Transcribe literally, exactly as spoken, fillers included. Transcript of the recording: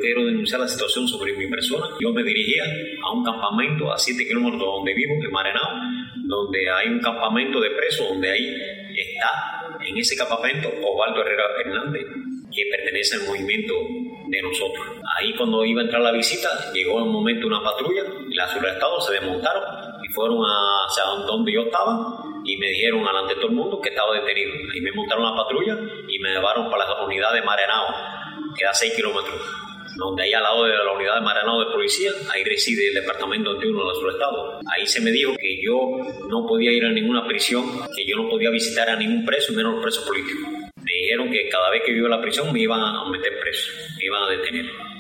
quiero denunciar la situación sobre mi persona. Yo me dirigía a un campamento a siete kilómetros de donde vivo, en Maranao, donde hay un campamento de presos, donde ahí está, en ese campamento, Osvaldo Herrera Hernández, que pertenece al movimiento de nosotros. Ahí cuando iba a entrar la visita, llegó en un momento una patrulla, y las subestados se desmontaron y fueron hacia donde yo estaba y me dijeron delante de todo el mundo que estaba detenido. Ahí me montaron la patrulla y me llevaron para la unidad de Maranao, que da seis kilómetros, donde ahí al lado de la unidad de Maranao de policía, ahí reside el departamento veintiuno de la subestado. Ahí se me dijo que yo no podía ir a ninguna prisión, que yo no podía visitar a ningún preso, menos los presos políticos. Me dijeron que cada vez que yo iba a la prisión me iban a meter preso, me iban a detener.